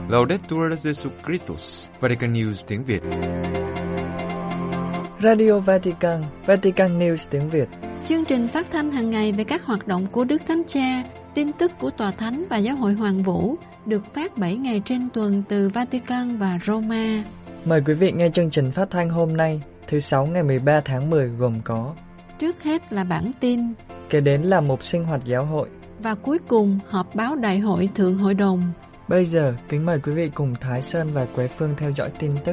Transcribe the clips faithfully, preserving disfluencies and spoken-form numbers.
Laudetur Jesus Christus, Vatican News tiếng Việt. Radio Vatican, Vatican News tiếng Việt. Chương trình phát thanh hàng ngày về các hoạt động của Đức Thánh Cha, tin tức của Tòa Thánh và Giáo hội Hoàng Vũ được phát bảy ngày trên tuần từ Vatican và Roma. Mời quý vị nghe chương trình phát thanh hôm nay, thứ Sáu ngày mười ba tháng mười gồm có: trước hết là bản tin, kế đến là mục sinh hoạt giáo hội, và cuối cùng họp báo Đại hội Thượng Hội đồng. Bây giờ, kính mời quý vị cùng Thái Sơn và Quế Phương theo dõi tin tức.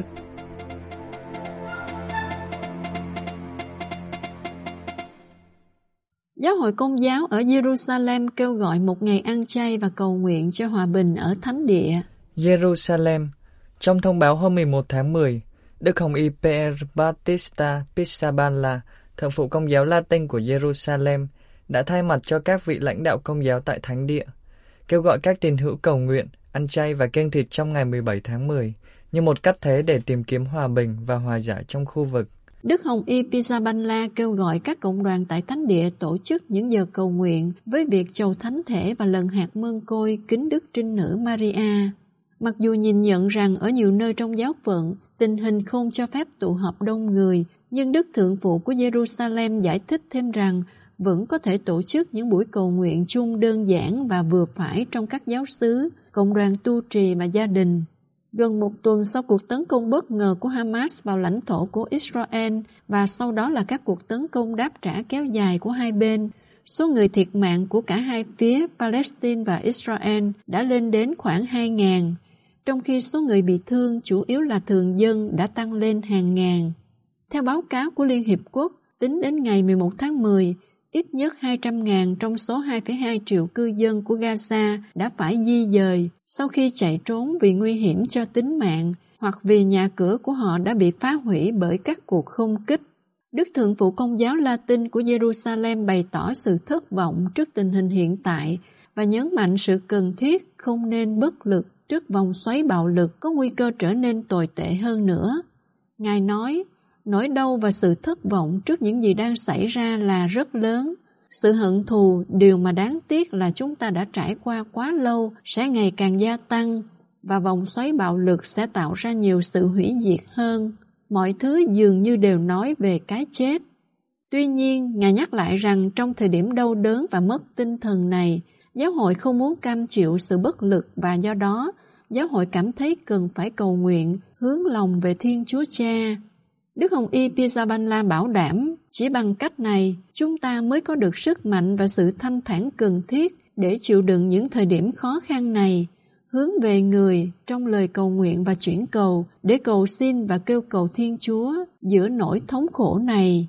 Giáo hội Công giáo ở Jerusalem kêu gọi một ngày ăn chay và cầu nguyện cho hòa bình ở Thánh Địa. Jerusalem. Trong thông báo hôm mười một tháng mười, Đức Hồng Y Pier Battista Pizzaballa, thượng phụ Công giáo Latin của Jerusalem, đã thay mặt cho các vị lãnh đạo Công giáo tại Thánh Địa, kêu gọi các tín hữu cầu nguyện, ăn chay và kiêng thịt trong ngày mười bảy tháng mười như một cách thế để tìm kiếm hòa bình và hòa giải trong khu vực. Đức Hồng Y Pizzaballa kêu gọi các cộng đoàn tại Thánh Địa tổ chức những giờ cầu nguyện với việc chầu thánh thể và lần hạt mương côi kính Đức Trinh Nữ Maria. Mặc dù nhìn nhận rằng ở nhiều nơi trong giáo phận, tình hình không cho phép tụ họp đông người, nhưng Đức Thượng phụ của Jerusalem giải thích thêm rằng vẫn có thể tổ chức những buổi cầu nguyện chung đơn giản và vừa phải trong các giáo xứ, cộng đoàn tu trì và gia đình. Gần một tuần sau cuộc tấn công bất ngờ của Hamas vào lãnh thổ của Israel và sau đó là các cuộc tấn công đáp trả kéo dài của hai bên, số người thiệt mạng của cả hai phía Palestine và Israel đã lên đến khoảng hai nghìn, trong khi số người bị thương chủ yếu là thường dân đã tăng lên hàng ngàn. Theo báo cáo của Liên Hiệp Quốc, tính đến ngày mười một tháng mười, ít nhất hai trăm nghìn trong số hai phẩy hai triệu cư dân của Gaza đã phải di dời sau khi chạy trốn vì nguy hiểm cho tính mạng hoặc vì nhà cửa của họ đã bị phá hủy bởi các cuộc không kích. Đức Thượng phụ Công giáo Latin của Jerusalem bày tỏ sự thất vọng trước tình hình hiện tại và nhấn mạnh sự cần thiết không nên bất lực trước vòng xoáy bạo lực có nguy cơ trở nên tồi tệ hơn nữa. Ngài nói, nỗi đau và sự thất vọng trước những gì đang xảy ra là rất lớn. Sự hận thù, điều mà đáng tiếc là chúng ta đã trải qua quá lâu, sẽ ngày càng gia tăng và vòng xoáy bạo lực sẽ tạo ra nhiều sự hủy diệt hơn. Mọi thứ dường như đều nói về cái chết. Tuy nhiên, Ngài nhắc lại rằng trong thời điểm đau đớn và mất tinh thần này, giáo hội không muốn cam chịu sự bất lực và do đó, giáo hội cảm thấy cần phải cầu nguyện, hướng lòng về Thiên Chúa Cha. Đức Hồng Y Pizzaballa bảo đảm, chỉ bằng cách này, chúng ta mới có được sức mạnh và sự thanh thản cần thiết để chịu đựng những thời điểm khó khăn này, hướng về người trong lời cầu nguyện và chuyển cầu để cầu xin và kêu cầu Thiên Chúa giữa nỗi thống khổ này.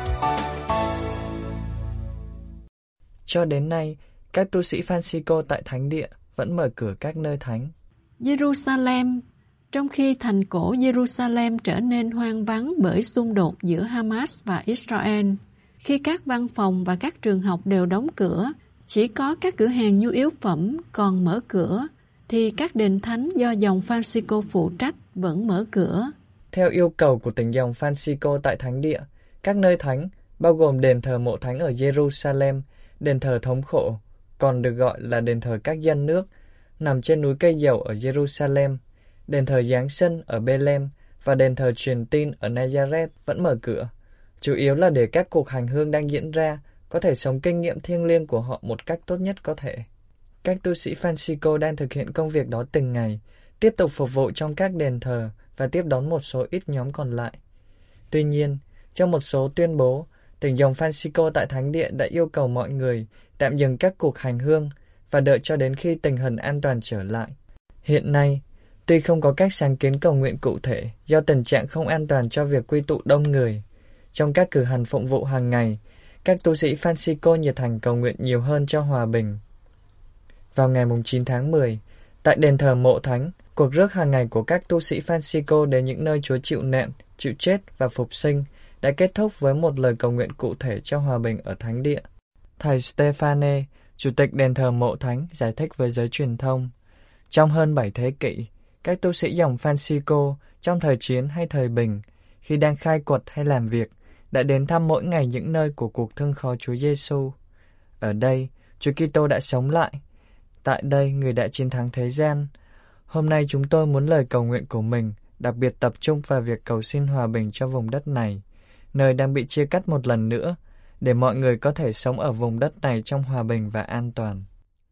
Cho đến nay, các tu sĩ Francisco tại Thánh Địa vẫn mở cửa các nơi thánh. Jerusalem. Trong khi thành cổ Jerusalem trở nên hoang vắng bởi xung đột giữa Hamas và Israel, khi các văn phòng và các trường học đều đóng cửa, chỉ có các cửa hàng nhu yếu phẩm còn mở cửa, thì các đền thánh do dòng Francisco phụ trách vẫn mở cửa. Theo yêu cầu của tỉnh dòng Francisco tại Thánh Địa, các nơi thánh, bao gồm đền thờ mộ thánh ở Jerusalem, đền thờ thống khổ, còn được gọi là đền thờ các dân nước, nằm trên núi cây dầu ở Jerusalem, đền thờ Giáng sinh ở Bethlehem và đền thờ truyền tin ở Nazareth vẫn mở cửa, chủ yếu là để các cuộc hành hương đang diễn ra có thể sống kinh nghiệm thiêng liêng của họ một cách tốt nhất có thể. Các tu sĩ Francisco đang thực hiện công việc đó từng ngày, tiếp tục phục vụ trong các đền thờ và tiếp đón một số ít nhóm còn lại. Tuy nhiên, trong một số tuyên bố, tỉnh dòng Francisco tại Thánh Địa đã yêu cầu mọi người tạm dừng các cuộc hành hương và đợi cho đến khi tình hình an toàn trở lại. Hiện nay, tuy không có các sáng kiến cầu nguyện cụ thể do tình trạng không an toàn cho việc quy tụ đông người, trong các cử hành phụng vụ hàng ngày, các tu sĩ Francisco nhiệt thành cầu nguyện nhiều hơn cho hòa bình. Vào ngày chín tháng mười, tại đền thờ mộ thánh, cuộc rước hàng ngày của các tu sĩ Francisco đến những nơi Chúa chịu nạn, chịu chết và phục sinh đã kết thúc với một lời cầu nguyện cụ thể cho hòa bình ở Thánh Địa. Thầy Stefane, chủ tịch đền thờ mộ thánh, giải thích với giới truyền thông, trong hơn bảy thế kỷ, các tu sĩ dòng Francisco trong thời chiến hay thời bình, khi đang khai quật hay làm việc, đã đến thăm mỗi ngày những nơi của cuộc thương khó Chúa Giêsu. Ở đây, Chúa Kitô đã sống lại. Tại đây, người đã chiến thắng thế gian. Hôm nay chúng tôi muốn lời cầu nguyện của mình đặc biệt tập trung vào việc cầu xin hòa bình cho vùng đất này, nơi đang bị chia cắt một lần nữa, để mọi người có thể sống ở vùng đất này trong hòa bình và an toàn.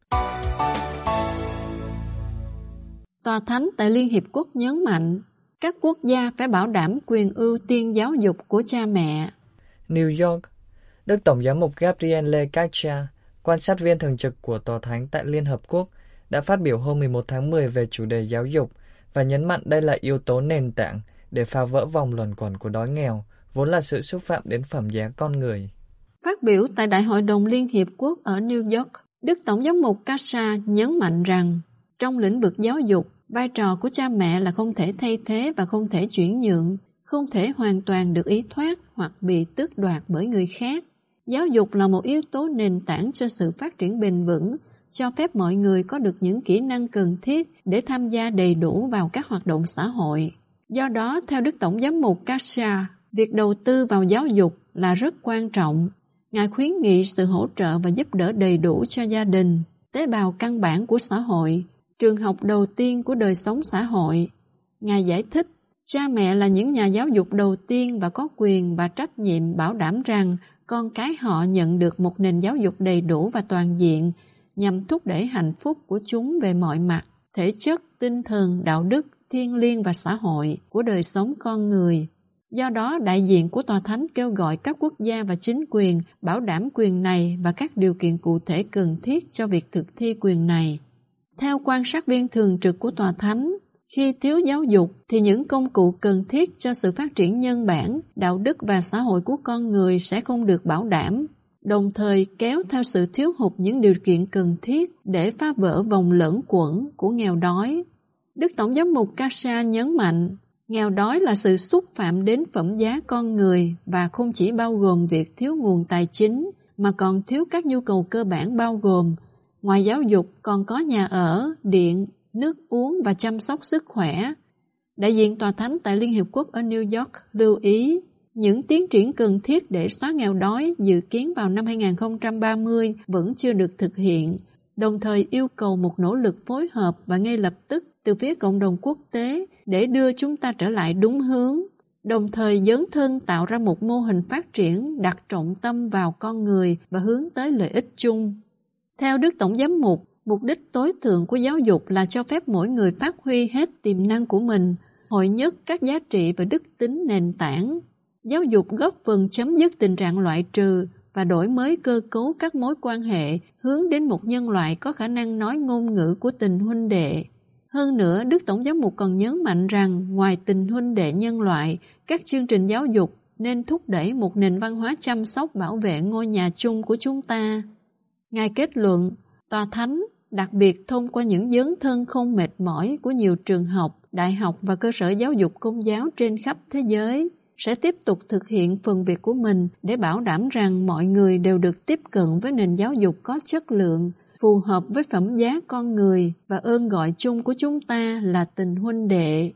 Tòa Thánh tại Liên Hiệp Quốc nhấn mạnh, các quốc gia phải bảo đảm quyền ưu tiên giáo dục của cha mẹ. New York, Đức Tổng giám mục Gabriele Caccia, quan sát viên thường trực của Tòa Thánh tại Liên Hợp Quốc, đã phát biểu hôm mười một tháng mười về chủ đề giáo dục và nhấn mạnh đây là yếu tố nền tảng để phá vỡ vòng luẩn quẩn của đói nghèo, vốn là sự xúc phạm đến phẩm giá con người. Phát biểu tại Đại hội đồng Liên Hiệp Quốc ở New York, Đức Tổng giám mục Caccia nhấn mạnh rằng, trong lĩnh vực giáo dục, vai trò của cha mẹ là không thể thay thế và không thể chuyển nhượng, không thể hoàn toàn được ý thoát hoặc bị tước đoạt bởi người khác. Giáo dục là một yếu tố nền tảng cho sự phát triển bền vững, cho phép mọi người có được những kỹ năng cần thiết để tham gia đầy đủ vào các hoạt động xã hội. Do đó, theo Đức Tổng giám mục Caccia, việc đầu tư vào giáo dục là rất quan trọng. Ngài khuyến nghị sự hỗ trợ và giúp đỡ đầy đủ cho gia đình, tế bào căn bản của xã hội, trường học đầu tiên của đời sống xã hội. Ngài giải thích, cha mẹ là những nhà giáo dục đầu tiên và có quyền và trách nhiệm bảo đảm rằng con cái họ nhận được một nền giáo dục đầy đủ và toàn diện nhằm thúc đẩy hạnh phúc của chúng về mọi mặt, thể chất, tinh thần, đạo đức, thiêng liêng và xã hội của đời sống con người. Do đó, đại diện của Tòa Thánh kêu gọi các quốc gia và chính quyền bảo đảm quyền này và các điều kiện cụ thể cần thiết cho việc thực thi quyền này. Theo quan sát viên thường trực của Tòa Thánh, khi thiếu giáo dục thì những công cụ cần thiết cho sự phát triển nhân bản, đạo đức và xã hội của con người sẽ không được bảo đảm, đồng thời kéo theo sự thiếu hụt những điều kiện cần thiết để phá vỡ vòng luẩn quẩn của nghèo đói. Đức Tổng giám mục Caccia nhấn mạnh, nghèo đói là sự xúc phạm đến phẩm giá con người và không chỉ bao gồm việc thiếu nguồn tài chính, mà còn thiếu các nhu cầu cơ bản bao gồm, ngoài giáo dục còn có nhà ở, điện, nước uống và chăm sóc sức khỏe. Đại diện Tòa Thánh tại Liên Hiệp Quốc ở New York lưu ý, những tiến triển cần thiết để xóa nghèo đói dự kiến vào năm hai không ba mươi vẫn chưa được thực hiện, đồng thời yêu cầu một nỗ lực phối hợp và ngay lập tức từ phía cộng đồng quốc tế để đưa chúng ta trở lại đúng hướng, đồng thời dấn thân tạo ra một mô hình phát triển đặt trọng tâm vào con người và hướng tới lợi ích chung. Theo Đức Tổng giám mục, mục đích tối thượng của giáo dục là cho phép mỗi người phát huy hết tiềm năng của mình, hội nhất các giá trị và đức tính nền tảng. Giáo dục góp phần chấm dứt tình trạng loại trừ và đổi mới cơ cấu các mối quan hệ hướng đến một nhân loại có khả năng nói ngôn ngữ của tình huynh đệ. Hơn nữa, Đức Tổng giám mục còn nhấn mạnh rằng ngoài tình huynh đệ nhân loại, các chương trình giáo dục nên thúc đẩy một nền văn hóa chăm sóc bảo vệ ngôi nhà chung của chúng ta. Ngài kết luận, Tòa Thánh, đặc biệt thông qua những dấn thân không mệt mỏi của nhiều trường học, đại học và cơ sở giáo dục công giáo trên khắp thế giới, sẽ tiếp tục thực hiện phần việc của mình để bảo đảm rằng mọi người đều được tiếp cận với nền giáo dục có chất lượng, phù hợp với phẩm giá con người và ơn gọi chung của chúng ta là tình huynh đệ.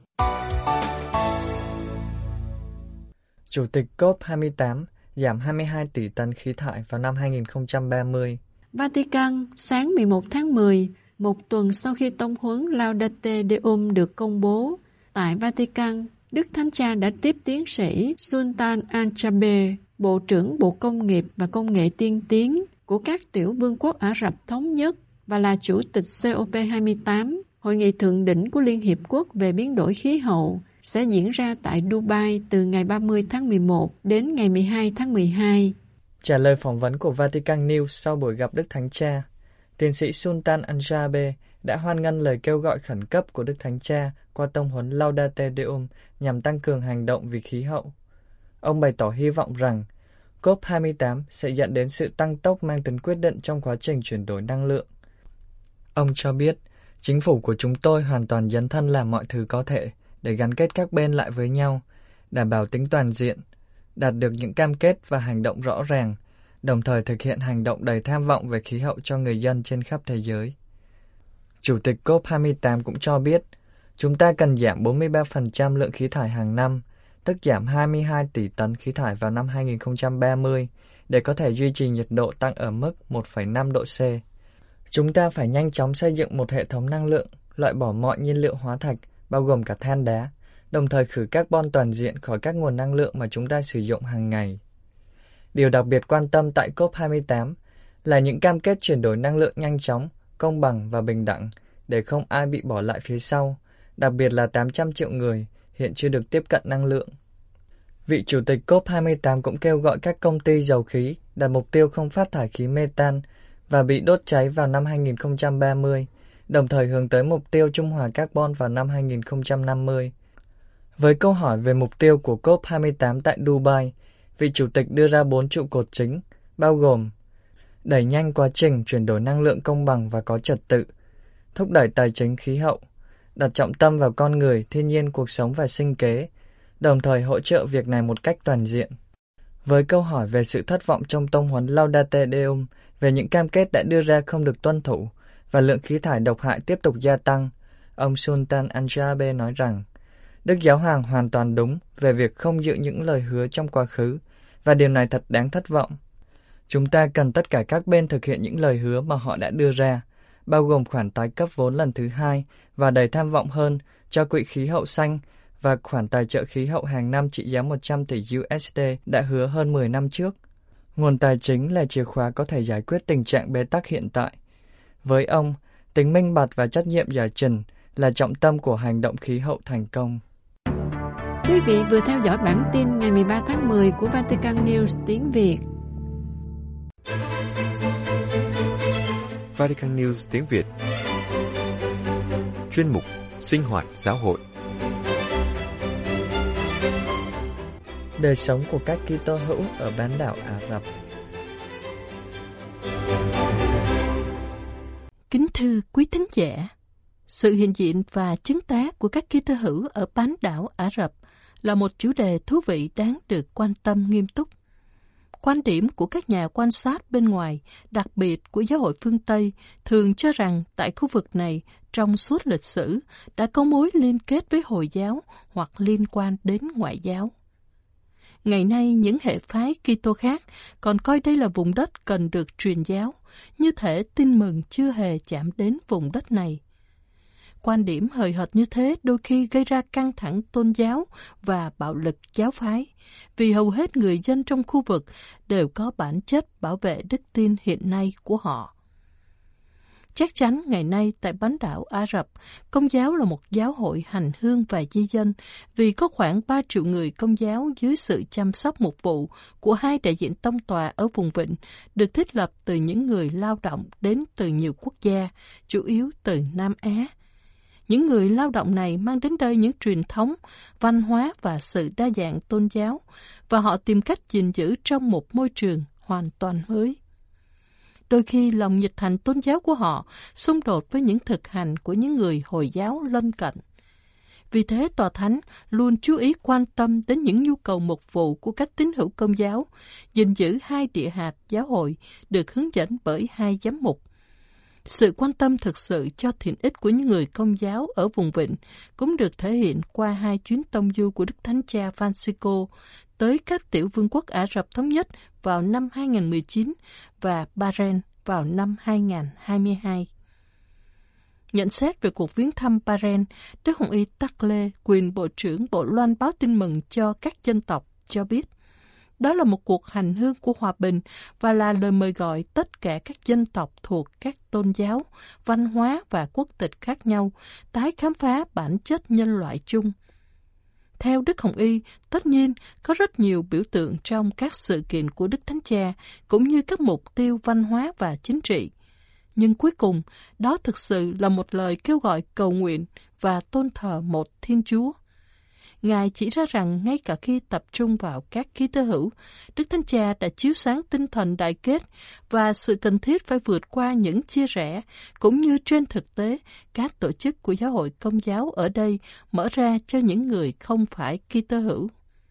Chủ tịch cốp hai mươi tám giảm hai mươi hai tỷ tấn khí thải vào năm hai không ba mươi. Vatican, sáng mười một tháng mười, một tuần sau khi tông huấn Laudate Deum được công bố, tại Vatican, Đức Thánh Cha đã tiếp tiến sĩ Sultan Al-Jaber, Bộ trưởng Bộ Công nghiệp và Công nghệ tiên tiến của các tiểu vương quốc Ả Rập Thống Nhất và là Chủ tịch C O P hai mươi tám, Hội nghị thượng đỉnh của Liên Hiệp Quốc về biến đổi khí hậu, sẽ diễn ra tại Dubai từ ngày ba mươi tháng mười một đến ngày mười hai tháng mười hai. Trả lời phỏng vấn của Vatican News sau buổi gặp Đức Thánh Cha, tiến sĩ Sultan Al-Jaber đã hoan nghênh lời kêu gọi khẩn cấp của Đức Thánh Cha qua tông huấn Laudate Deum nhằm tăng cường hành động vì khí hậu. Ông bày tỏ hy vọng rằng cốp hai mươi tám sẽ dẫn đến sự tăng tốc mang tính quyết định trong quá trình chuyển đổi năng lượng. Ông cho biết, chính phủ của chúng tôi hoàn toàn dấn thân làm mọi thứ có thể để gắn kết các bên lại với nhau, đảm bảo tính toàn diện, đạt được những cam kết và hành động rõ ràng, đồng thời thực hiện hành động đầy tham vọng về khí hậu cho người dân trên khắp thế giới. Chủ tịch cốp hai mươi tám cũng cho biết, chúng ta cần giảm bốn mươi ba phần trăm lượng khí thải hàng năm, tức giảm hai mươi hai tỷ tấn khí thải vào năm hai không ba mươi, để có thể duy trì nhiệt độ tăng ở mức một phẩy năm độ C. Chúng ta phải nhanh chóng xây dựng một hệ thống năng lượng loại bỏ mọi nhiên liệu hóa thạch, bao gồm cả than đá, đồng thời khử carbon toàn diện khỏi các nguồn năng lượng mà chúng ta sử dụng hàng ngày. Điều đặc biệt quan tâm tại cốp hai mươi tám là những cam kết chuyển đổi năng lượng nhanh chóng, công bằng và bình đẳng để không ai bị bỏ lại phía sau, đặc biệt là tám trăm triệu người hiện chưa được tiếp cận năng lượng. Vị chủ tịch cốp hai mươi tám cũng kêu gọi các công ty dầu khí đặt mục tiêu không phát thải khí methane và bị đốt cháy vào năm hai nghìn không trăm ba mươi, đồng thời hướng tới mục tiêu trung hòa carbon vào năm hai nghìn không trăm năm mươi. Với câu hỏi về mục tiêu của cốp hai mươi tám tại Dubai, vị chủ tịch đưa ra bốn trụ cột chính, bao gồm đẩy nhanh quá trình chuyển đổi năng lượng công bằng và có trật tự, thúc đẩy tài chính khí hậu, đặt trọng tâm vào con người, thiên nhiên, cuộc sống và sinh kế, đồng thời hỗ trợ việc này một cách toàn diện. Với câu hỏi về sự thất vọng trong tông huấn Laudate Deum về những cam kết đã đưa ra không được tuân thủ và lượng khí thải độc hại tiếp tục gia tăng, ông Sultan Al-Jaber nói rằng Đức Giáo Hoàng hoàn toàn đúng về việc không giữ những lời hứa trong quá khứ và điều này thật đáng thất vọng. Chúng ta cần tất cả các bên thực hiện những lời hứa mà họ đã đưa ra, bao gồm khoản tái cấp vốn lần thứ hai và đầy tham vọng hơn cho Quỹ khí hậu xanh và khoản tài trợ khí hậu hàng năm trị giá một trăm tỷ đô la đã hứa hơn mười năm trước. Nguồn tài chính là chìa khóa có thể giải quyết tình trạng bế tắc hiện tại. Với ông, tính minh bạch và trách nhiệm giải trình là trọng tâm của hành động khí hậu thành công. Quý vị vừa theo dõi bản tin ngày mười ba tháng mười của Vatican News tiếng Việt. Vatican News tiếng Việt. Chuyên mục Sinh hoạt giáo hội. Đời sống của các Kitô hữu ở bán đảo Ả Rập. Kính thưa quý thính giả, sự hiện diện và chứng tá của các Kitô hữu ở bán đảo Ả Rập là một chủ đề thú vị đáng được quan tâm nghiêm túc. Quan điểm của các nhà quan sát bên ngoài, đặc biệt của giáo hội phương Tây, thường cho rằng tại khu vực này, trong suốt lịch sử, đã có mối liên kết với Hồi giáo hoặc liên quan đến ngoại giáo. Ngày nay, những hệ phái Kitô khác còn coi đây là vùng đất cần được truyền giáo, như thể tin mừng chưa hề chạm đến vùng đất này. Quan điểm hời hợt như thế đôi khi gây ra căng thẳng tôn giáo và bạo lực giáo phái, vì hầu hết người dân trong khu vực đều có bản chất bảo vệ đức tin hiện nay của họ. Chắc chắn ngày nay tại bán đảo Ả Rập, Công giáo là một giáo hội hành hương và di dân vì có khoảng ba triệu người Công giáo dưới sự chăm sóc mục vụ của hai đại diện tông tòa ở vùng vịnh, được thiết lập từ những người lao động đến từ nhiều quốc gia, chủ yếu từ Nam Á. Những người lao động này mang đến đây những truyền thống, văn hóa và sự đa dạng tôn giáo, và họ tìm cách gìn giữ trong một môi trường hoàn toàn mới. Đôi khi lòng nhiệt thành tôn giáo của họ xung đột với những thực hành của những người Hồi giáo lân cận. Vì thế Tòa Thánh luôn chú ý quan tâm đến những nhu cầu mục vụ của các tín hữu Công giáo, gìn giữ hai địa hạt giáo hội được hướng dẫn bởi hai giám mục. Sự quan tâm thực sự cho thiện ích của những người Công giáo ở vùng vịnh cũng được thể hiện qua hai chuyến tông du của Đức Thánh Cha Francisco tới các tiểu vương quốc Ả Rập Thống Nhất vào năm hai nghìn không trăm mười chín và Bahrain vào năm hai nghìn không trăm hai mươi hai. Nhận xét về cuộc viếng thăm Bahrain, Đức Hồng Y Takle, quyền Bộ trưởng Bộ Loan báo tin mừng cho các dân tộc, cho biết đó là một cuộc hành hương của hòa bình và là lời mời gọi tất cả các dân tộc thuộc các tôn giáo, văn hóa và quốc tịch khác nhau tái khám phá bản chất nhân loại chung. Theo Đức Hồng Y, tất nhiên có rất nhiều biểu tượng trong các sự kiện của Đức Thánh Cha cũng như các mục tiêu văn hóa và chính trị. Nhưng cuối cùng, đó thực sự là một lời kêu gọi cầu nguyện và tôn thờ một Thiên Chúa. Ngài chỉ ra rằng ngay cả khi tập trung vào các Kitô hữu, Đức Thánh Cha đã chiếu sáng tinh thần đại kết và sự cần thiết phải vượt qua những chia rẽ, cũng như trên thực tế, các tổ chức của giáo hội Công giáo ở đây mở ra cho những người không phải Kitô hữu.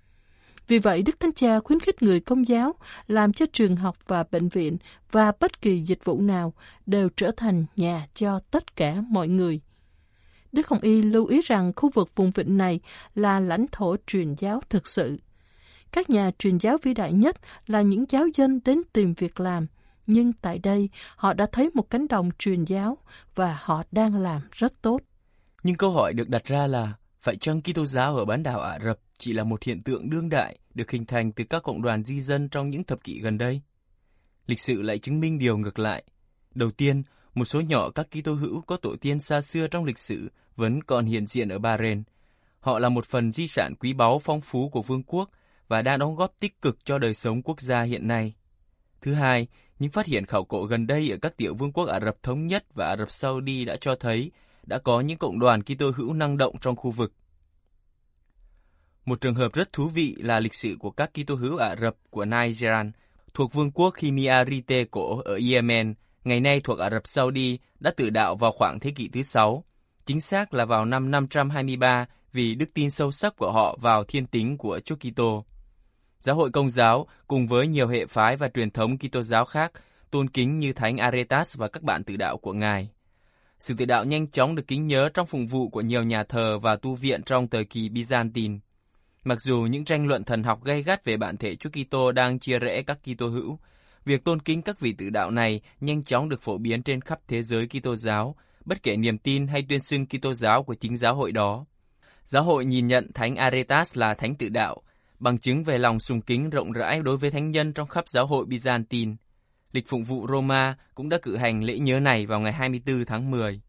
Vì vậy, Đức Thánh Cha khuyến khích người Công giáo làm cho trường học và bệnh viện và bất kỳ dịch vụ nào đều trở thành nhà cho tất cả mọi người. Đức Hồng Y lưu ý rằng khu vực vùng vịnh này là lãnh thổ truyền giáo thực sự. Các nhà truyền giáo vĩ đại nhất là những giáo dân đến tìm việc làm, nhưng tại đây họ đã thấy một cánh đồng truyền giáo và họ đang làm rất tốt. Nhưng câu hỏi được đặt ra là, phải chăng Kitô giáo ở bán đảo Ả Rập chỉ là một hiện tượng đương đại được hình thành từ các cộng đoàn di dân trong những thập kỷ gần đây? Lịch sử lại chứng minh điều ngược lại. Đầu tiên, một số nhỏ các Kitô hữu có tổ tiên xa xưa trong lịch sử vẫn còn hiện diện ở Bahrain. Họ là một phần di sản quý báu phong phú của vương quốc và đã đóng góp tích cực cho đời sống quốc gia hiện nay. Thứ hai, những phát hiện khảo cổ gần đây ở các tiểu vương quốc Ả Rập Thống Nhất và Ả Rập Saudi đã cho thấy đã có những cộng đoàn Kitô hữu năng động trong khu vực. Một trường hợp rất thú vị là lịch sử của các Kitô hữu Ả Rập của Najran, thuộc vương quốc Himyarite cổ ở Yemen, ngày nay thuộc Ả Rập Saudi, đã tự đạo vào khoảng thế kỷ thứ sáu. Chính xác là vào năm năm trăm hai mươi ba, vì đức tin sâu sắc của họ vào thiên tính của Chúa Kitô. Giáo hội Công giáo cùng với nhiều hệ phái và truyền thống Kitô giáo khác tôn kính như Thánh Aretas và các bạn tự đạo của Ngài. Sự tự đạo nhanh chóng được kính nhớ trong phụng vụ của nhiều nhà thờ và tu viện trong thời kỳ Byzantine. Mặc dù những tranh luận thần học gay gắt về bản thể Chúa Kitô đang chia rẽ các Kitô hữu, việc tôn kính các vị tự đạo này nhanh chóng được phổ biến trên khắp thế giới Kitô giáo, bất kể niềm tin hay tuyên xưng Kitô giáo của chính giáo hội đó. Giáo hội nhìn nhận Thánh Aretas là thánh tự đạo, bằng chứng về lòng sùng kính rộng rãi đối với thánh nhân trong khắp giáo hội Byzantine. Lịch phụng vụ Roma cũng đã cử hành lễ nhớ này vào ngày hai mươi tư tháng mười.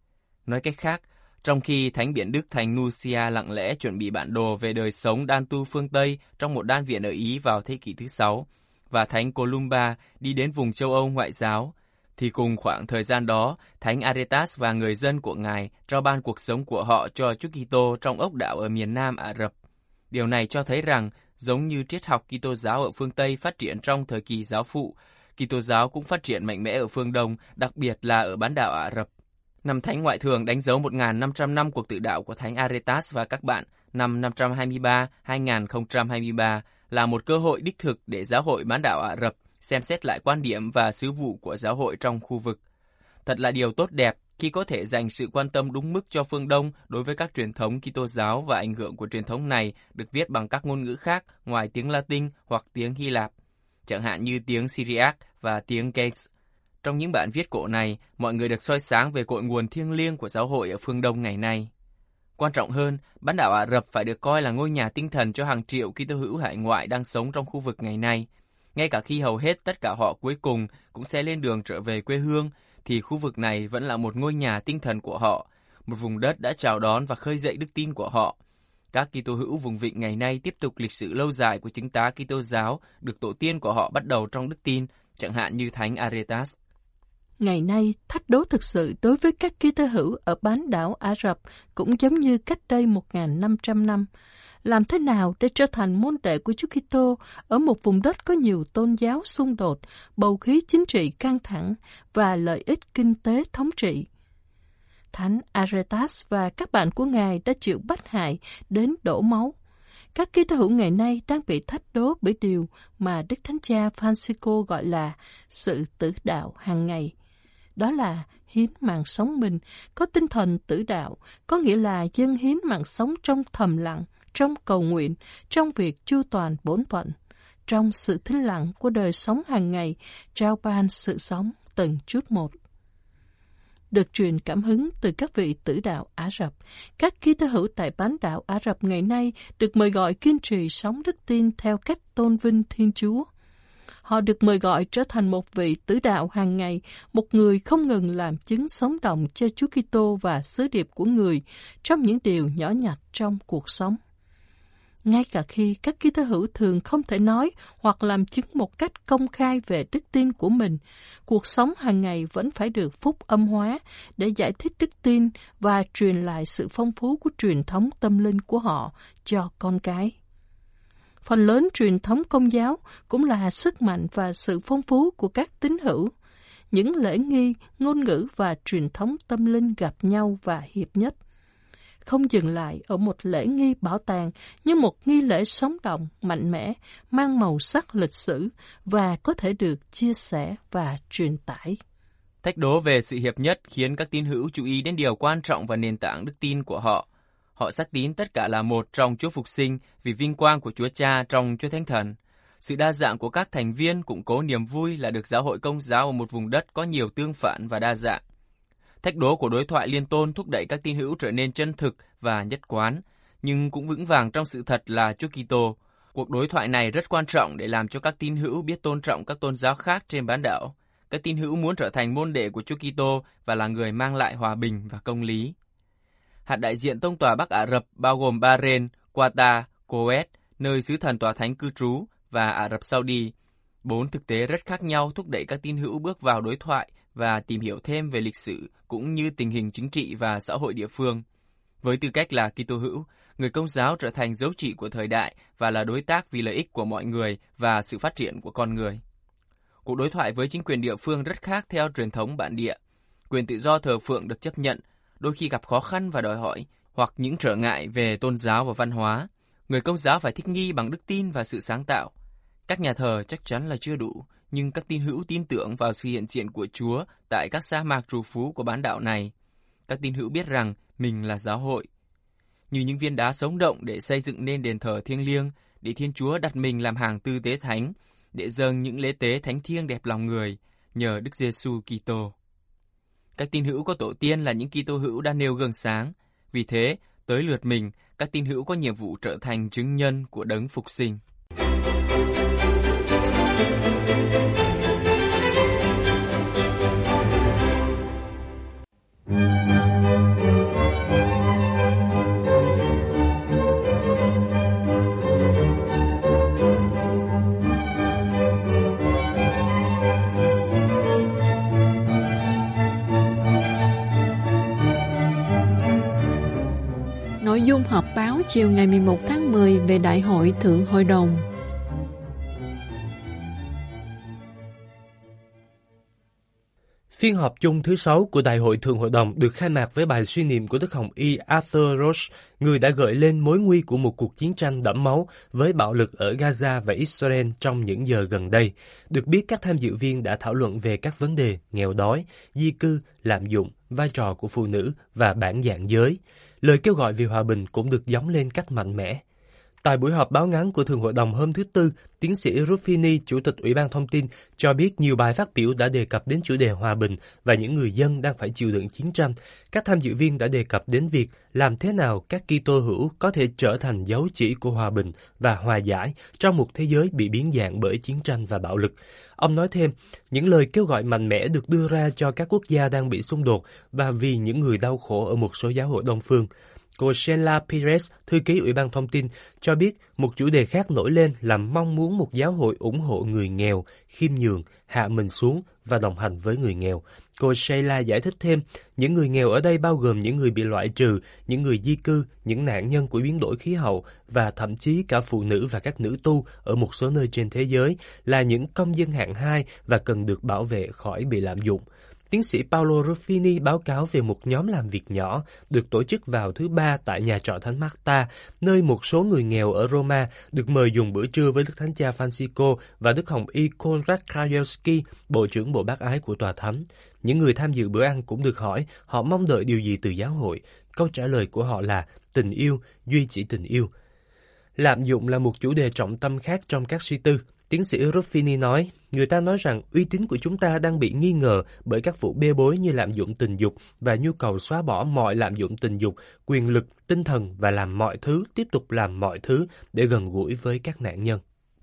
Nói cách khác, trong khi Thánh Biển Đức Thành Nucia lặng lẽ chuẩn bị bản đồ về đời sống đan tu phương Tây trong một đan viện ở Ý vào thế kỷ thứ sáu, và Thánh Columba đi đến vùng châu Âu ngoại giáo, thì cùng khoảng thời gian đó, Thánh Aretas và người dân của Ngài trao ban cuộc sống của họ cho Chúa Kitô trong ốc đảo ở miền Nam Ả Rập. Điều này cho thấy rằng, giống như triết học Kitô giáo ở phương Tây phát triển trong thời kỳ giáo phụ, Kitô giáo cũng phát triển mạnh mẽ ở phương Đông, đặc biệt là ở bán đảo Ả Rập. Năm Thánh Ngoại Thường đánh dấu một nghìn năm trăm năm cuộc tự đạo của Thánh Aretas và các bạn, năm năm trăm hai mươi ba đến hai nghìn không trăm hai mươi ba, là một cơ hội đích thực để giáo hội bán đảo Ả Rập xem xét lại quan điểm và sứ vụ của giáo hội trong khu vực. Thật là điều tốt đẹp khi có thể dành sự quan tâm đúng mức cho phương Đông đối với các truyền thống Kitô giáo, và ảnh hưởng của truyền thống này được viết bằng các ngôn ngữ khác ngoài tiếng Latin hoặc tiếng Hy Lạp, chẳng hạn như tiếng Syriac và tiếng Gaelic. Trong những bản viết cổ này, mọi người được soi sáng về cội nguồn thiêng liêng của giáo hội ở phương Đông ngày nay. Quan trọng hơn, bán đảo Ả Rập phải được coi là ngôi nhà tinh thần cho hàng triệu Kitô hữu hải ngoại đang sống trong khu vực ngày nay. Ngay cả khi hầu hết tất cả họ cuối cùng cũng sẽ lên đường trở về quê hương, thì khu vực này vẫn là một ngôi nhà tinh thần của họ, một vùng đất đã chào đón và khơi dậy đức tin của họ. Các Kitô hữu vùng vịnh ngày nay tiếp tục lịch sử lâu dài của chứng tá Kitô giáo được tổ tiên của họ bắt đầu trong đức tin, chẳng hạn như Thánh Aretas. Ngày nay, thách đố thực sự đối với các Kitô hữu ở bán đảo Ả Rập cũng giống như cách đây một nghìn năm trăm năm. Làm thế nào để trở thành môn đệ của Chúa Kitô ở một vùng đất có nhiều tôn giáo xung đột, bầu khí chính trị căng thẳng và lợi ích kinh tế thống trị? Thánh Aretas và các bạn của Ngài đã chịu bách hại đến đổ máu. Các Kitô hữu ngày nay đang bị thách đố bởi điều mà Đức Thánh Cha Francisco gọi là sự tử đạo hàng ngày. Đó là hiến mạng sống mình, có tinh thần tử đạo, có nghĩa là dâng hiến mạng sống trong thầm lặng, trong cầu nguyện, trong việc chu toàn bổn phận, trong sự thinh lặng của đời sống hàng ngày, trao ban sự sống từng chút một. Được truyền cảm hứng từ các vị tử đạo Ả Rập, các Kitô hữu tại bán đảo Ả Rập ngày nay được mời gọi kiên trì sống đức tin theo cách tôn vinh Thiên Chúa. Họ được mời gọi trở thành một vị tử đạo hàng ngày, một người không ngừng làm chứng sống động cho Chúa Kitô và sứ điệp của người trong những điều nhỏ nhặt trong cuộc sống. Ngay cả khi các Kitô hữu thường không thể nói hoặc làm chứng một cách công khai về đức tin của mình, cuộc sống hàng ngày vẫn phải được phúc âm hóa để giải thích đức tin và truyền lại sự phong phú của truyền thống tâm linh của họ cho con cái. Phần lớn truyền thống Công giáo cũng là sức mạnh và sự phong phú của các tín hữu. Những lễ nghi, ngôn ngữ và truyền thống tâm linh gặp nhau và hiệp nhất. Không dừng lại ở một lễ nghi bảo tàng, nhưng một nghi lễ sống động, mạnh mẽ, mang màu sắc lịch sử và có thể được chia sẻ và truyền tải. Thách đố về sự hiệp nhất khiến các tín hữu chú ý đến điều quan trọng và nền tảng đức tin của họ. Họ xác tín tất cả là một trong Chúa Phục Sinh vì vinh quang của Chúa Cha trong Chúa Thánh Thần. Sự đa dạng của các thành viên củng cố niềm vui là được giáo hội Công giáo ở một vùng đất có nhiều tương phản và đa dạng. Thách đố của đối thoại liên tôn thúc đẩy các tín hữu trở nên chân thực và nhất quán, nhưng cũng vững vàng trong sự thật là Chúa Kitô. Cuộc đối thoại này rất quan trọng để làm cho các tín hữu biết tôn trọng các tôn giáo khác trên bán đảo. Các tín hữu muốn trở thành môn đệ của Chúa Kitô và là người mang lại hòa bình và công lý. Hạt đại diện tông tòa Bắc Ả Rập bao gồm Bahrain, Qatar, Kuwait, nơi sứ thần tòa thánh cư trú, và Ả Rập Saudi. Bốn thực tế rất khác nhau thúc đẩy các tín hữu bước vào đối thoại và tìm hiểu thêm về lịch sử cũng như tình hình chính trị và xã hội địa phương. Với tư cách là Kitô hữu, người Công giáo trở thành dấu chỉ của thời đại và là đối tác vì lợi ích của mọi người và sự phát triển của con người. Cuộc đối thoại với chính quyền địa phương rất khác theo truyền thống bản địa. Quyền tự do thờ phượng được chấp nhận, đôi khi gặp khó khăn và đòi hỏi, hoặc những trở ngại về tôn giáo và văn hóa. Người Công giáo phải thích nghi bằng đức tin và sự sáng tạo. Các nhà thờ chắc chắn là chưa đủ, nhưng các tín hữu tin tưởng vào sự hiện diện của Chúa tại các sa mạc trù phú của bán đảo này. Các tín hữu biết rằng mình là giáo hội. Như những viên đá sống động để xây dựng nên đền thờ thiêng liêng, để Thiên Chúa đặt mình làm hàng tư tế thánh, để dâng những lễ tế thánh thiêng đẹp lòng người, nhờ Đức Giêsu Kitô. Các tín hữu có tổ tiên là những Kitô hữu đã nêu gương sáng. Vì thế, tới lượt mình, các tín hữu có nhiệm vụ trở thành chứng nhân của đấng phục sinh. Nội dung họp báo chiều ngày mười một tháng mười về Đại hội Thượng Hội đồng. Phiên họp chung thứ sáu của Đại hội Thượng Hội đồng được khai mạc với bài suy niệm của Đức Hồng Y Arthur Roche, người đã gợi lên mối nguy của một cuộc chiến tranh đẫm máu với bạo lực ở Gaza và Israel trong những giờ gần đây. Được biết, các tham dự viên đã thảo luận về các vấn đề nghèo đói, di cư, lạm dụng, vai trò của phụ nữ và bản dạng giới. Lời kêu gọi vì hòa bình cũng được gióng lên cách mạnh mẽ. Tại buổi họp báo ngắn của Thượng Hội đồng hôm thứ Tư, tiến sĩ Ruffini, Chủ tịch Ủy ban Thông tin, cho biết nhiều bài phát biểu đã đề cập đến chủ đề hòa bình và những người dân đang phải chịu đựng chiến tranh. Các tham dự viên đã đề cập đến việc làm thế nào các Kitô hữu có thể trở thành dấu chỉ của hòa bình và hòa giải trong một thế giới bị biến dạng bởi chiến tranh và bạo lực. Ông nói thêm, những lời kêu gọi mạnh mẽ được đưa ra cho các quốc gia đang bị xung đột và vì những người đau khổ ở một số giáo hội Đông phương. Cô Sheila Pires, thư ký Ủy ban Thông tin, cho biết một chủ đề khác nổi lên là mong muốn một giáo hội ủng hộ người nghèo, khiêm nhường, hạ mình xuống và đồng hành với người nghèo. Cô Sheila giải thích thêm, những người nghèo ở đây bao gồm những người bị loại trừ, những người di cư, những nạn nhân của biến đổi khí hậu và thậm chí cả phụ nữ và các nữ tu ở một số nơi trên thế giới là những công dân hạng hai và cần được bảo vệ khỏi bị lạm dụng. Tiến sĩ Paolo Ruffini báo cáo về một nhóm làm việc nhỏ được tổ chức vào thứ Ba tại nhà trọ Thánh Marta, nơi một số người nghèo ở Roma được mời dùng bữa trưa với Đức Thánh Cha Francisco và Đức Hồng Y Konrad Krajewski, Bộ trưởng Bộ Bác Ái của Tòa Thánh. Những người tham dự bữa ăn cũng được hỏi họ mong đợi điều gì từ giáo hội. Câu trả lời của họ là tình yêu, duy chỉ tình yêu. Lạm dụng là một chủ đề trọng tâm khác trong các suy tư. Tiến sĩ Ruffini nói, người ta nói rằng uy tín của chúng ta đang bị nghi ngờ bởi các vụ bê bối như lạm dụng tình dục và nhu cầu xóa bỏ mọi lạm dụng tình dục, quyền lực, tinh thần và làm mọi thứ, tiếp tục làm mọi thứ để gần gũi với các nạn nhân.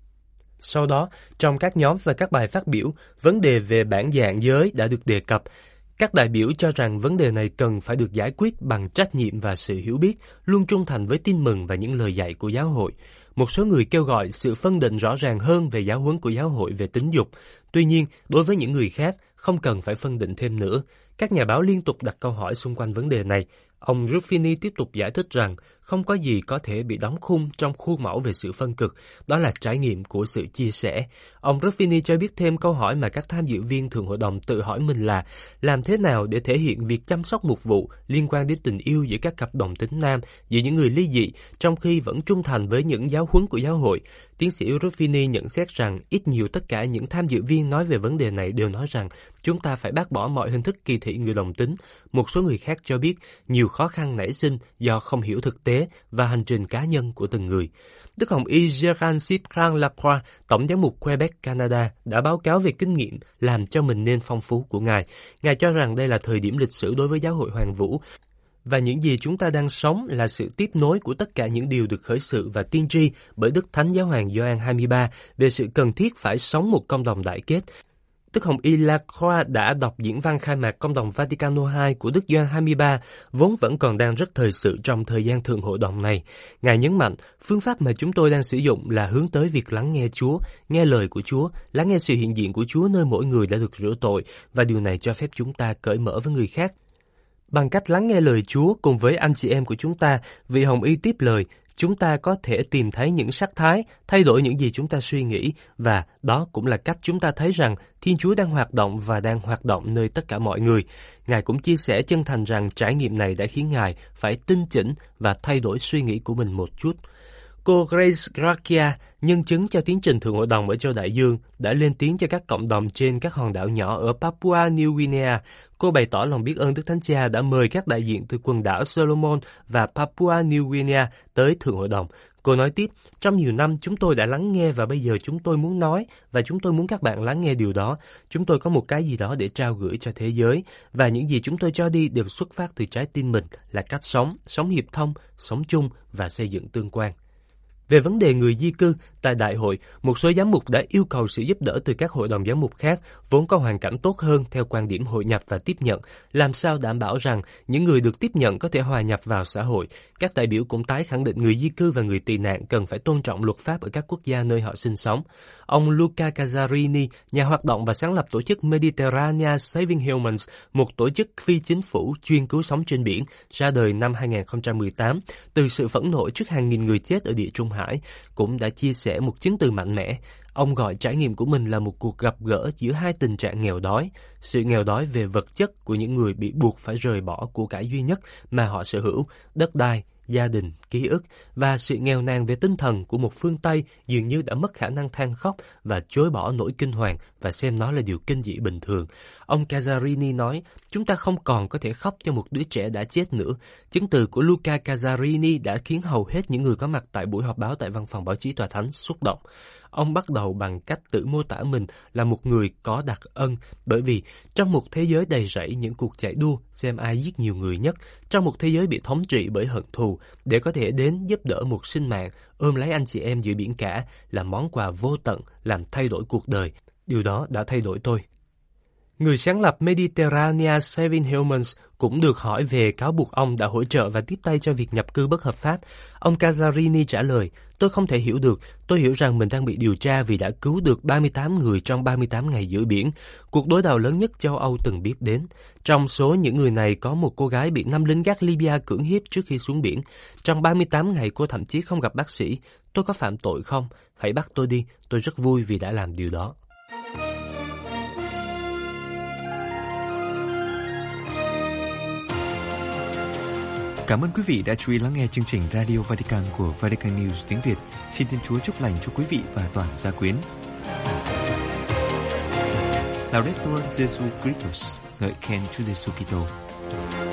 Sau đó, trong các nhóm và các bài phát biểu, vấn đề về bản dạng giới đã được đề cập. Các đại biểu cho rằng vấn đề này cần phải được giải quyết bằng trách nhiệm và sự hiểu biết, luôn trung thành với tin mừng và những lời dạy của giáo hội. Một số người kêu gọi sự phân định rõ ràng hơn về giáo huấn của giáo hội về tính dục. Tuy nhiên, đối với những người khác, không cần phải phân định thêm nữa. Các nhà báo liên tục đặt câu hỏi xung quanh vấn đề này. Ông Ruffini tiếp tục giải thích rằng không có gì có thể bị đóng khung trong khuôn mẫu về sự phân cực, đó là trải nghiệm của sự chia sẻ. Ông Ruffini cho biết thêm câu hỏi mà các tham dự viên Thượng Hội đồng tự hỏi mình là làm thế nào để thể hiện việc chăm sóc mục vụ liên quan đến tình yêu giữa các cặp đồng tính nam, giữa những người ly dị, trong khi vẫn trung thành với những giáo huấn của giáo hội. Tiến sĩ Ruffini nhận xét rằng ít nhiều tất cả những tham dự viên nói về vấn đề này đều nói rằng chúng ta phải bác bỏ mọi hình thức kỳ thị người đồng tính. Một số người khác cho biết nhiều khó khăn nảy sinh do không hiểu thực tế tế và hành trình cá nhân của từng người. Đức Hồng Y Gérard Cyprien Lacroix, Tổng giám mục Quebec, Canada, đã báo cáo về kinh nghiệm làm cho mình nên phong phú của Ngài. Ngài cho rằng đây là thời điểm lịch sử đối với giáo hội Hoàn Vũ, và những gì chúng ta đang sống là sự tiếp nối của tất cả những điều được khởi sự và tiên tri bởi Đức Thánh Giáo hoàng Gioan hai mươi ba về sự cần thiết phải sống một cộng đồng đại kết. Đức Hồng Y Lacroix đã đọc diễn văn khai mạc Công đồng Vaticano hai của Đức Gioan hai mươi ba, vốn vẫn còn đang rất thời sự trong thời gian Thượng Hội đồng này. Ngài nhấn mạnh, phương pháp mà chúng tôi đang sử dụng là hướng tới việc lắng nghe Chúa, nghe lời của Chúa, lắng nghe sự hiện diện của Chúa nơi mỗi người đã được rửa tội, và điều này cho phép chúng ta cởi mở với người khác. Bằng cách lắng nghe lời Chúa cùng với anh chị em của chúng ta, vị Hồng Y tiếp lời, chúng ta có thể tìm thấy những sắc thái, thay đổi những gì chúng ta suy nghĩ, và đó cũng là cách chúng ta thấy rằng Thiên Chúa đang hoạt động và đang hoạt động nơi tất cả mọi người. Ngài cũng chia sẻ chân thành rằng trải nghiệm này đã khiến Ngài phải tinh chỉnh và thay đổi suy nghĩ của mình một chút. Cô Grace Gracia, nhân chứng cho tiến trình Thượng Hội đồng ở châu Đại Dương, đã lên tiếng cho các cộng đồng trên các hòn đảo nhỏ ở Papua New Guinea. Cô bày tỏ lòng biết ơn Đức Thánh Cha đã mời các đại diện từ quần đảo Solomon và Papua New Guinea tới Thượng Hội đồng. Cô nói tiếp, trong nhiều năm chúng tôi đã lắng nghe và bây giờ chúng tôi muốn nói và chúng tôi muốn các bạn lắng nghe điều đó. Chúng tôi có một cái gì đó để trao gửi cho thế giới và những gì chúng tôi cho đi đều xuất phát từ trái tim mình là cách sống, sống hiệp thông, sống chung và xây dựng tương quan. Về vấn đề người di cư, tại đại hội, một số giám mục đã yêu cầu sự giúp đỡ từ các hội đồng giám mục khác, vốn có hoàn cảnh tốt hơn theo quan điểm hội nhập và tiếp nhận, làm sao đảm bảo rằng những người được tiếp nhận có thể hòa nhập vào xã hội. Các đại biểu cũng tái khẳng định người di cư và người tị nạn cần phải tôn trọng luật pháp ở các quốc gia nơi họ sinh sống. Ông Luca Cazzarini, nhà hoạt động và sáng lập tổ chức Mediterranean Saving Humans, một tổ chức phi chính phủ chuyên cứu sống trên biển, ra đời năm hai nghìn không trăm mười tám, từ sự phẫn nộ trước hàng nghìn người chết ở Địa Trung Hải, cũng đã chia sẻ một chứng từ mạnh mẽ. Ông gọi trải nghiệm của mình là một cuộc gặp gỡ giữa hai tình trạng nghèo đói, sự nghèo đói về vật chất của những người bị buộc phải rời bỏ của cải duy nhất mà họ sở hữu, đất đai, gia đình, ký ức, và sự nghèo nàn về tinh thần của một phương Tây dường như đã mất khả năng than khóc và chối bỏ nỗi kinh hoàng và xem nó là điều kinh dị bình thường. Ông Cazzarini nói, chúng ta không còn có thể khóc cho một đứa trẻ đã chết nữa. Chứng từ của Luca Cazzarini đã khiến hầu hết những người có mặt tại buổi họp báo tại văn phòng báo chí Tòa Thánh xúc động. Ông bắt đầu bằng cách tự mô tả mình là một người có đặc ân, bởi vì trong một thế giới đầy rẫy những cuộc chạy đua xem ai giết nhiều người nhất, trong một thế giới bị thống trị bởi hận thù, để có thể đến giúp đỡ một sinh mạng, ôm lấy anh chị em giữa biển cả là món quà vô tận làm thay đổi cuộc đời. Điều đó đã thay đổi tôi. Người sáng lập Mediterranean Saving Humans cũng được hỏi về cáo buộc ông đã hỗ trợ và tiếp tay cho việc nhập cư bất hợp pháp. Ông Cazzarini trả lời, tôi không thể hiểu được, tôi hiểu rằng mình đang bị điều tra vì đã cứu được ba mươi tám người trong ba mươi tám ngày giữa biển, cuộc đối đầu lớn nhất châu Âu từng biết đến. Trong số những người này có một cô gái bị năm lính gác Libya cưỡng hiếp trước khi xuống biển. Trong ba mươi tám ngày cô thậm chí không gặp bác sĩ. Tôi có phạm tội không? Hãy bắt tôi đi, tôi rất vui vì đã làm điều đó. Cảm ơn quý vị đã chú ý lắng nghe chương trình Radio Vatican của Vatican News tiếng Việt. Xin Thiên Chúa chúc lành cho quý vị và toàn gia quyến. Laudetur Jesu Christus, ngợi khen Chúa Giêsu Kitô.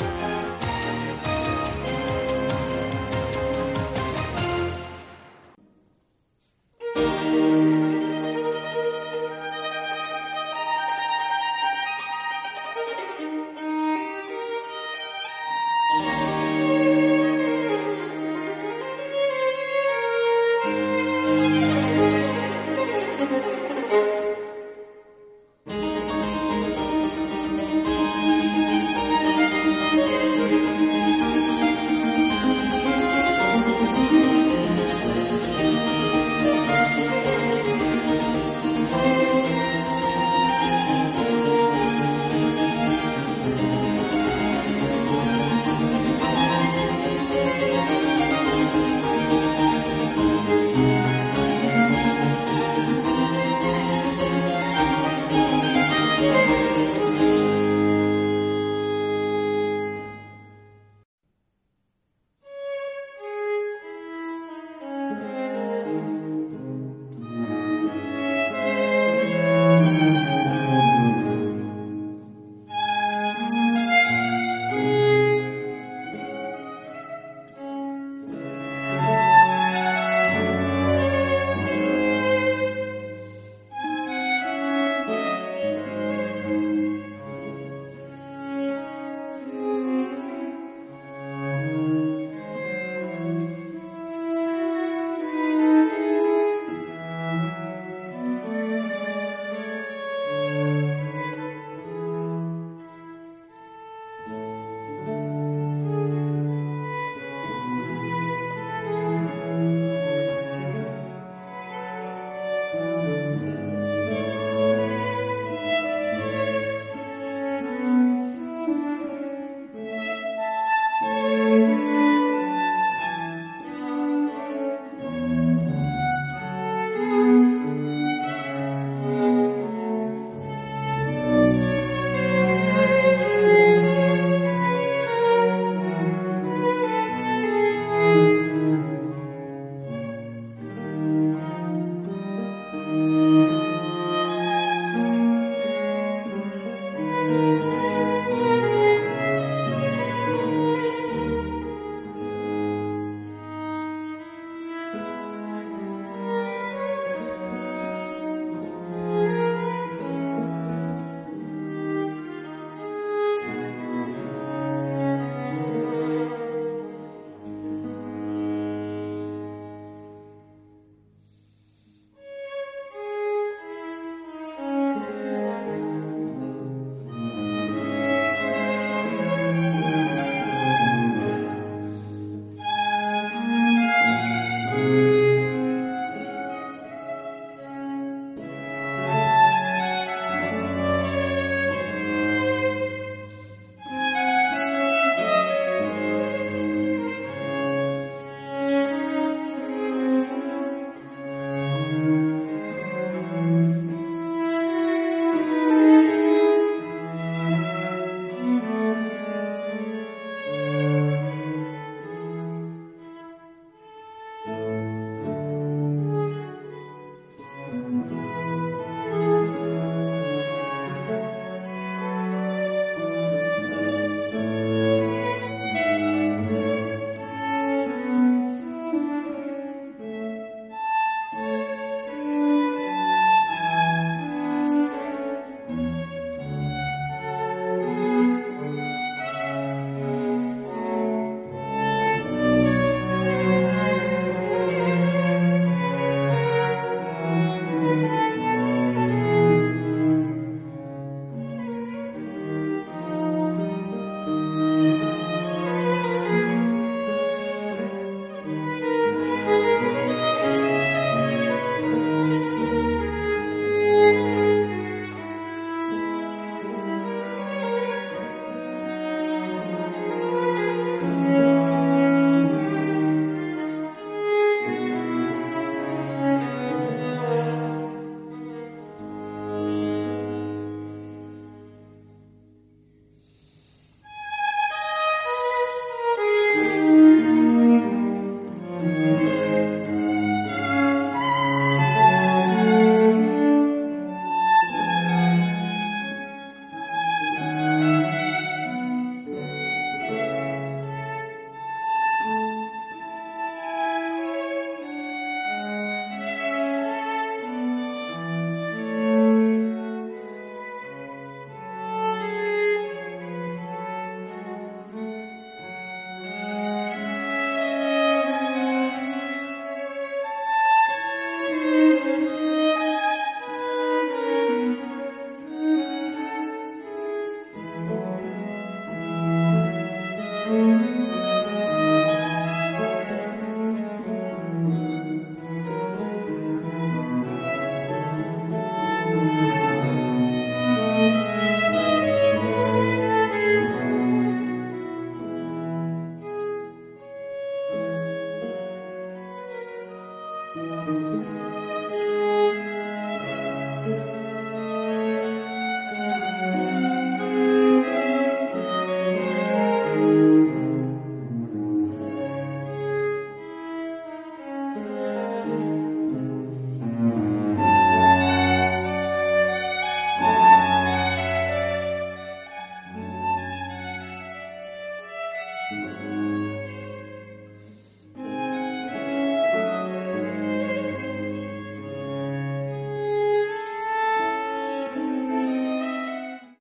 Thank you.